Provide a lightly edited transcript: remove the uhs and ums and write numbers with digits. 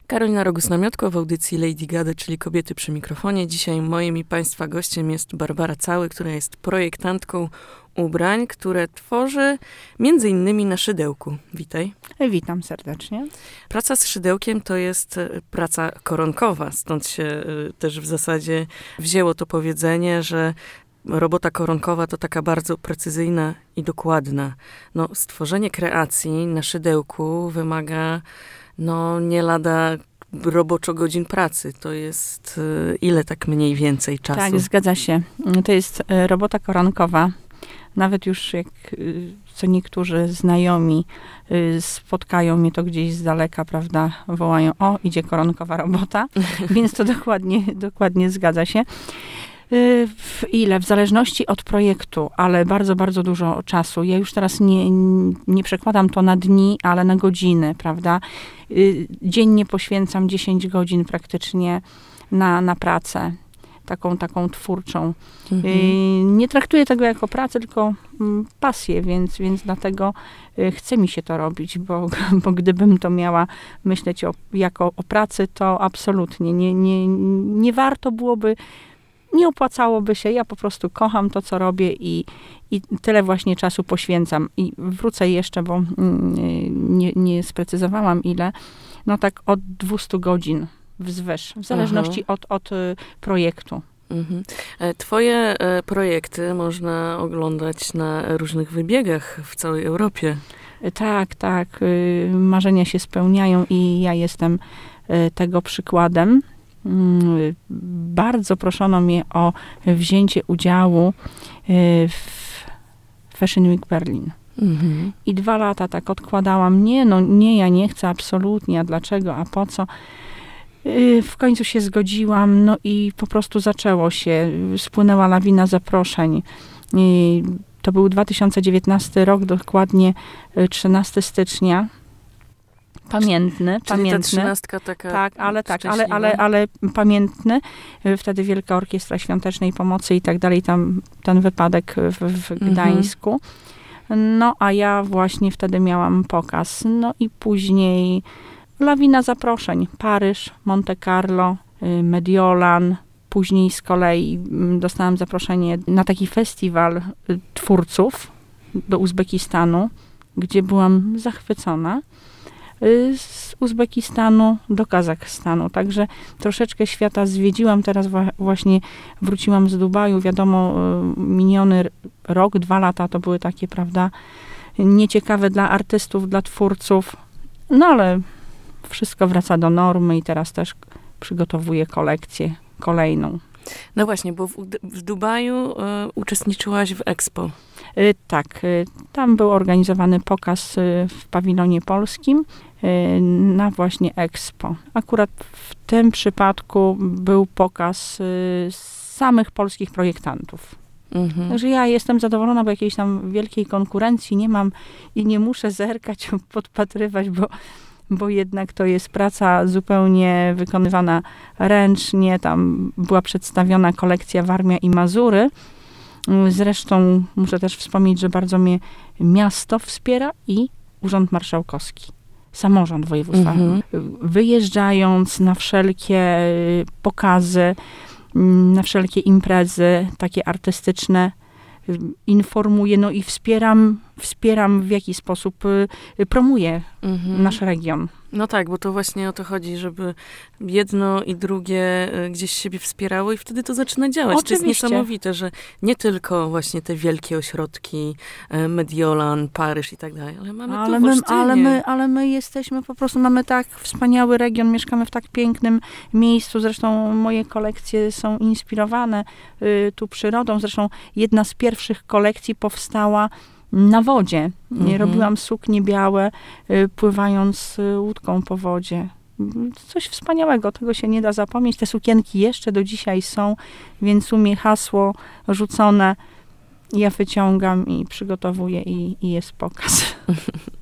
Karolina Rogus-Namiotko w audycji Lady Gada, czyli Kobiety przy mikrofonie. Dzisiaj moim i Państwa gościem jest Barbara Cały, która jest projektantką ubrań, które tworzy między innymi na szydełku. Witaj. Witam serdecznie. Praca z szydełkiem to jest praca koronkowa, stąd się też w zasadzie wzięło to powiedzenie, że robota koronkowa to taka bardzo precyzyjna i dokładna. No, stworzenie kreacji na szydełku wymaga nie lada roboczo godzin pracy. To jest ile tak mniej więcej czasu? Tak, zgadza się. To jest robota koronkowa. Nawet już jak co niektórzy znajomi spotkają mnie to gdzieś z daleka, prawda, wołają: o, idzie koronkowa robota. Więc to dokładnie zgadza się. W zależności od projektu, ale bardzo, bardzo dużo czasu. Ja już teraz nie przekładam to na dni, ale na godziny, prawda? Dziennie poświęcam 10 godzin praktycznie na pracę, taką twórczą. Nie traktuję tego jako pracę, tylko pasję, więc dlatego chce mi się to robić, bo gdybym to miała myśleć jako o pracy, to absolutnie nie warto byłoby. Nie opłacałoby się, ja po prostu kocham to, co robię i tyle właśnie czasu poświęcam. I wrócę jeszcze, bo nie sprecyzowałam ile, tak od 200 godzin wzwyż, w zależności od projektu. Twoje projekty można oglądać na różnych wybiegach w całej Europie. Tak. Marzenia się spełniają i ja jestem tego przykładem. Bardzo proszono mnie o wzięcie udziału w Fashion Week Berlin. I 2 lata tak odkładałam. Nie, ja nie chcę absolutnie, a dlaczego, a po co? W końcu się zgodziłam, i po prostu zaczęło się. Spłynęła lawina zaproszeń. To był 2019 rok, dokładnie 13 stycznia. Pamiętny. Ta 13 taka ale pamiętny. Wtedy Wielka Orkiestra Świątecznej Pomocy i tak dalej, ten wypadek w Gdańsku. A ja właśnie wtedy miałam pokaz. I później lawina zaproszeń. Paryż, Monte Carlo, Mediolan. Później z kolei dostałam zaproszenie na taki festiwal twórców do Uzbekistanu, gdzie byłam zachwycona. Z Uzbekistanu do Kazachstanu. Także troszeczkę świata zwiedziłam. Teraz właśnie wróciłam z Dubaju. Wiadomo, miniony rok, 2 lata to były takie, prawda, nieciekawe dla artystów, dla twórców. Ale wszystko wraca do normy i teraz też przygotowuję kolekcję kolejną. No właśnie, bo w Dubaju uczestniczyłaś w Expo. Tak, tam był organizowany pokaz w pawilonie polskim na właśnie Expo. Akurat w tym przypadku był pokaz samych polskich projektantów. Także ja jestem zadowolona, bo jakiejś tam wielkiej konkurencji nie mam i nie muszę zerkać, podpatrywać, bo jednak to jest praca zupełnie wykonywana ręcznie. Tam była przedstawiona kolekcja Warmia i Mazury. Zresztą muszę też wspomnieć, że bardzo mnie miasto wspiera i Urząd Marszałkowski, samorząd województwa. Wyjeżdżając na wszelkie pokazy, na wszelkie imprezy takie artystyczne, informuję, i wspieram w jaki sposób promuję nasz region. No tak, bo to właśnie o to chodzi, żeby jedno i drugie gdzieś siebie wspierało i wtedy to zaczyna działać. Oczywiście. To jest niesamowite, że nie tylko właśnie te wielkie ośrodki, Mediolan, Paryż i tak dalej, ale mamy tu w Olsztynie. Ale my jesteśmy po prostu, mamy tak wspaniały region, mieszkamy w tak pięknym miejscu. Zresztą moje kolekcje są inspirowane tu przyrodą. Zresztą jedna z pierwszych kolekcji powstała na wodzie. Robiłam suknie białe, pływając łódką po wodzie. Coś wspaniałego, tego się nie da zapomnieć. Te sukienki jeszcze do dzisiaj są, więc u mnie hasło rzucone, ja wyciągam i przygotowuję i jest pokaz.